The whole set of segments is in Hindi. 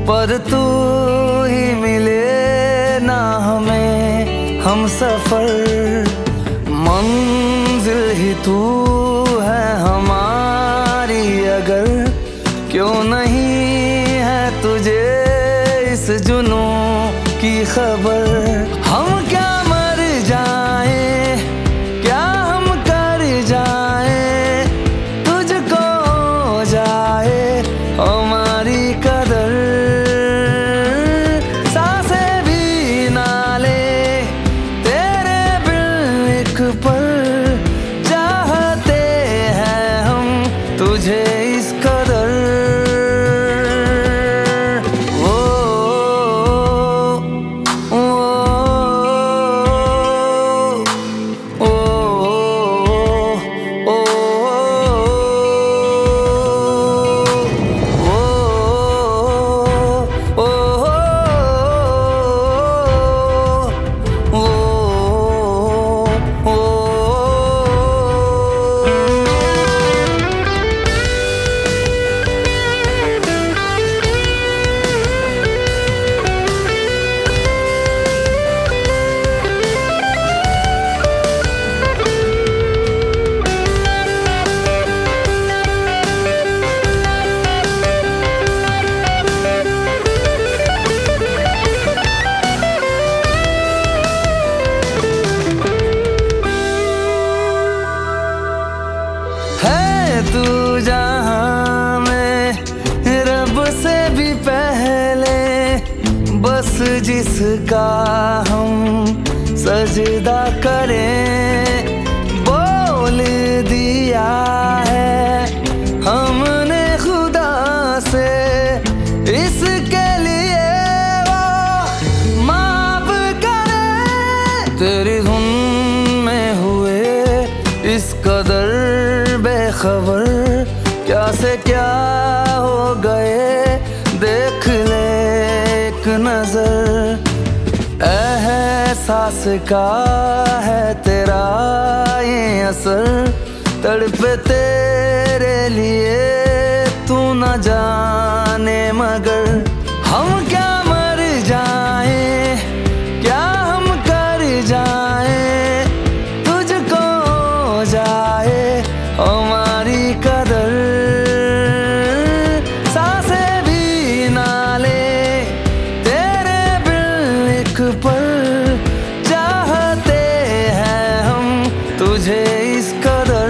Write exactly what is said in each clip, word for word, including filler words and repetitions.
पर तू ही मिले ना हमें हम सफर, मंजिल ही तू है हमारी अगर, क्यों नहीं है तुझे इस जुनूं की खबर। हम क्या मर जाए, क्या हम कर जाए, तुझको हो जाए हमारी कदर। सांसें भी ना ले तेरे बिन एक पल, चाहते हैं हम तुझे इस कदर। है तू जहां में रब से भी पहले, बस जिसका हम सजदा करें। बोल दिया है हमने खुदा से, इसके लिए वो माफ करे। तेरी धुन में हुए इस कदर बेखबर, क्या से क्या हो गए देख ले एक नजर। एहसास का है तेरा ये असर, तड़पे तेरे लिए तू न जाने मगर। हम क्या मर जाए, क्या हम कर जाए, तुझको हो जाए हमारी कदर। सांसें भी ना ले तेरे बिन एक पल, चाहते हैं हम तुझे इस कदर।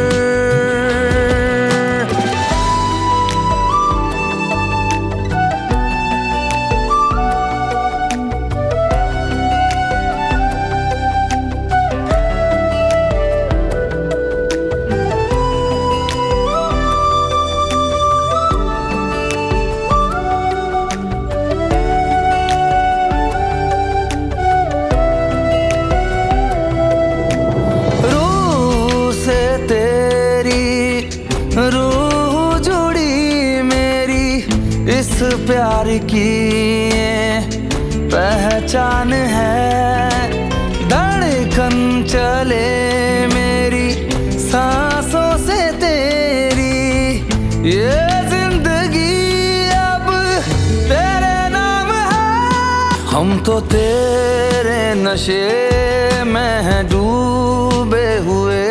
रूह जुड़ी मेरी इस प्यार की पहचान है, धड़कन चले मेरी सांसों से तेरी, ये जिंदगी अब तेरे नाम है। हम तो तेरे नशे में हैं डूबे हुए,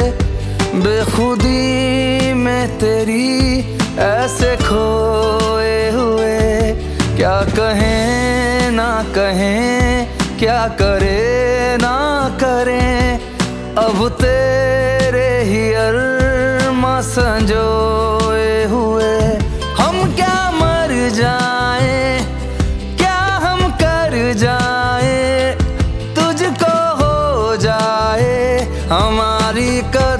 बेखुदी में तेरी ऐसे खोए हुए। क्या कहें ना कहें, क्या करे ना करें, अब तेरे ही अरमा संजोए हुए। हम क्या मर जाए, क्या हम कर जाए, तुझको हो जाए हमारी कर।